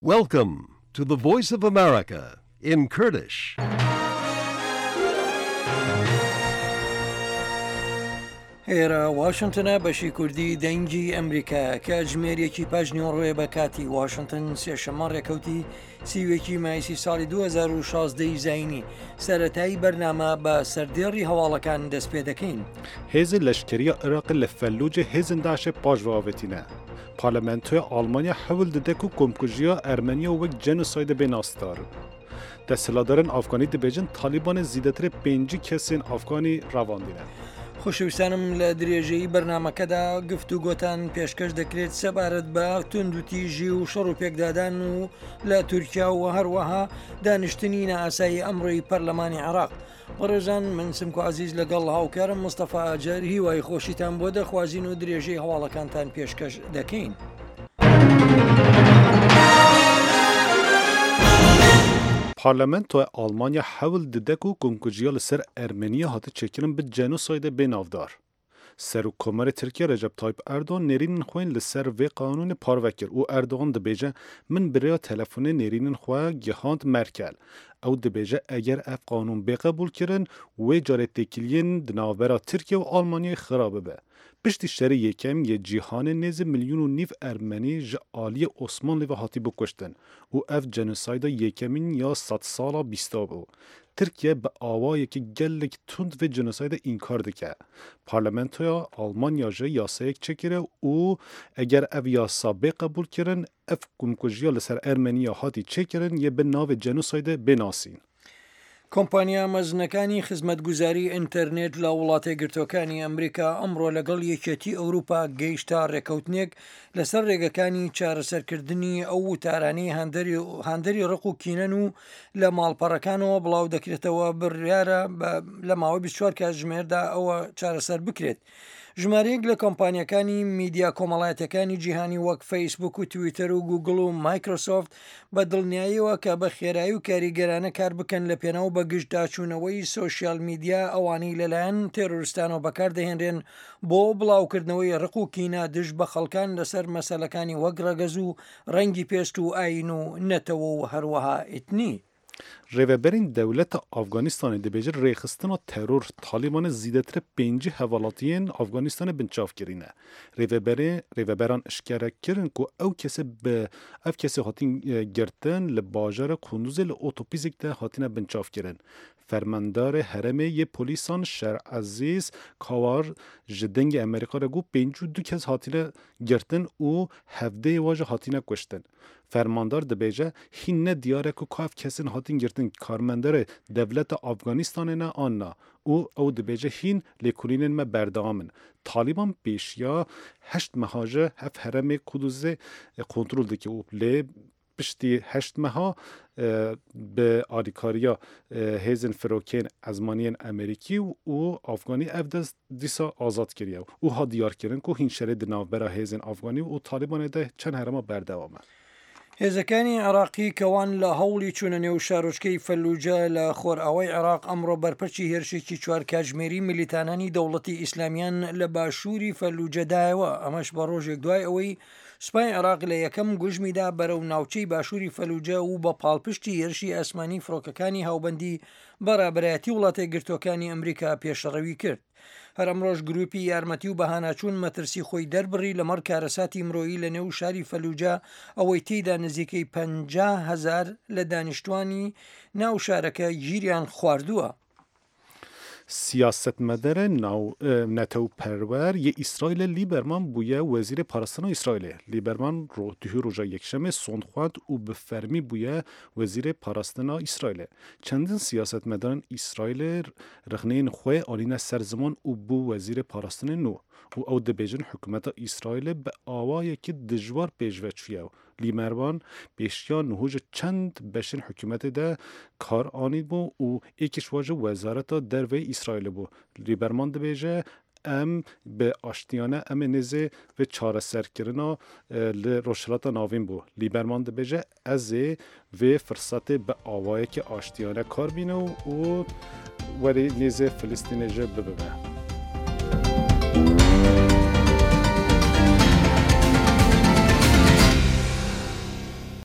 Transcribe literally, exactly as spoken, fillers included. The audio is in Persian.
Welcome to the Voice of America in Kurdish. هێرە واشنگتنە بەشی کوردی دەنگی ئەمریکا کە ژمێرێکی پاژنیۆڕێ بە کاتی واشنگتن سێشەمە ڕێکەوتی سیوێکی مایسی ساڵی دوو هەزار و شازدە زاینی سەرەتایی بەرنامە بە سەردێڕی هەواڵەکان دەست پێ دەکەین. هێزی لەشکریە عێراق لە فەلوجە هێزن داعشê pajravêtîne. Parlamentoya Almanya hewl dide ku komkujiya Ermeniya wek genosyde bê nasdarin. Desthilatdarên Afganî dibêjin Talibanê zîdetirê pêncî kesên Afganî ravandîne. خوشویستانم لە درێژەی بەرنمەکەدا گفتوگۆتان پێشکەش دەکرێت سەبارەت بە توندوتیژی و شەڕ و پێکدادان و لە تورکیا و هەروەها دانیشتنی نائاسایی ئەمڕۆی پەرلەمانی عێراق. بەڕێزان من سمکو عزیز لەگەڵ هاوکارم مستەفا ئاجار هیوای خۆشیتان بۆ دەخوازین و درێژەی هەواڵەکانتان پێشکەش دەکەین. Parlamentoya Almanya hewl dide ku komkujiya li ser Ermeniya hati çêkirin bi genosyde bê navdar. Serokkomarê Tirkiye Recep Tayyip Erdogan nêrînên xwe li ser vê qanûnê parve kir û Erdogan dibêje min birêya telefonê nêrînên xwe gihand Merkel. Ew dibêje eger ev qanûn bêqebûl kirin wê carê têkiliyên di navbera Tirkiye û Almanyayê xirab bibe. Piştî şerê yekêm yê cîhanê nêzî milyûn û nîv Ermenî ji aliyê Osmanlî ve hatî bikuştin û ev genosyda yekemîn ya sed sala bîsta bû. Tirkiye bi awayekî gelek tund vê genosyda înkar dike. Parlamentoya Almanya ji yasayek çekire û eger ev yasa bêqebûl kirin, ev komkujiya li ser Ermeniya hatî çêkirin yê bi navê genosyda bênasîn. کۆمپانیا مەزنەکانی خزمەتگوزاری ئینتەرنێت لە وڵاتە گرتوەکانی ئەمریکا ئەمڕۆ لەگەڵ یەکێتی ئەوروپا گەیشتا ڕێکەوتنێک لەسەر ڕێگەکانی چارەسەرکردنی ئەو وتارانەی هاندەری ڕق و کینەن و لە ماڵپەڕەکانەوە بڵاو دەکرێتەوە بڕیارە لە ماوەی بیست و چوار کاتژمێردا ئەوە چارەسەر بکرێت. ژمارەیەک لە کۆمپانیەکانی میدیا کۆمەڵایەتەکانی جیهانی وەک فەیسبوک و تویتەر و گوگڵ و مایکرۆسۆفت بە دڵنیاییەوە کە بە خێرایی و کاریگەرانە کار بکەن لە پێناو بە گشتداچوونەوەی سۆشیال میدیا ئەوانەی لەلایەن تێرۆریستانەوە بەکار دەهێنرێن بۆ بڵاوکردنەوەی ڕق و کینە دژ بە خەڵکان لەسەر مەسەلەکانی وەک ڕەگەز و ڕەنگی پێست و ئاین و نەتەوە و هەروەها ئیتنی. Rêveberên dewleta Afganistanê dibêjin rêxistina teror Talibanê zîdetir pêncî hevalatiyên Afganistanê binçav kirîne. Rêveberê rêveberan işkere kirin ku ew kesê bi ev kesê hatin girtin li bajara Kunduzê li otopîzek de hatine binçav kirin. Fermandarê heremê yê polîsan Şerezîz Kawar ji dengê Amerîka re got pêncî û du kes hatine girtin û hevdeyê wa jî hatine kuştin. Fermandar dibêje hîn ne diyar e ku ev kesin hatin girtin karmenderê devleta Afganistanê ne an na û ew dibêje hîn lêkolînên me berdewam in. Taliban pêşiya heşt meha ji hev heremê Kuduzê kontrol dike û lê piştî heşt meha bi alîkariya hêzên firokên ezmaniyên Amerîkî û Afganî ev dest dîsa azad kiriye û ha diyar kirin ku hîn şerê di navbera hêzên Afganî û Talibanê de çend herema berdewam e. هێزەکانی عێراقی کەوان لە هەوڵی چوونە نێو شارۆچکەی فەلوجە لە خۆرئاوای عێراق ئەمڕۆ بەرپەرچی هێرشێکی چوار کاتژمێری میلیتانانی دەوڵەتی ئیسلامیان لە باشووری فەلوجەدایەوە ئەمەش بە ڕۆژێک دوای ئەوەی سوپای عێراق لە یەکەم گوژمیدا بەرەو ناوچەی باشووری فەلوجە و بە پاڵپشتی هێرشی ئاسمانی فڕۆکەکانی هاوبەندی بەڕابەرایەتی وڵاتە گرتوەکانی ئەمریکا پێشەڕەوی کرد. هەر ئەمڕۆژ گروپی یارمەتی و بەهاناچوون مەترسی خۆی دەربڕی لەمەڕ کارەساتی مرۆیی لە نێو شاری فەلوجە ئەوەی تێیدا نزیکەی پەنجا هەزار لە دانیشتوانی ناو شارەکە گیریان خواردووە. Siyasetmedere netewperwer yê İsraîlê Liberman bûye Wezîrê Parastina İsraîlê. Liberman dihê roja yekşemê sondxwend û bi fermî bûye Wezîrê Parastina İsraîlê. Çendin siyasetmedarên İsraîlê rexneyên xwe anîne ser ziman û bû Wezîrê Parastinê nû û ew dibêjin hikûmeta İsraîlê bi awayekî dijwar pêşve çûye. Liberman pêşiya niho ji çend beşên hikûmetê de kar anîbû û êkî ji wan ji Wezareta Derveyê İsraîlê bû. Liberman dibêje em bi aştiyane em ê nêzê ve çareserkirina li rojhilata navîn bû. Liberman dibêje ez ê vê firsetê bi awayekî aştiyane kar bîne û werî nêzê Filistînê jî bibibe.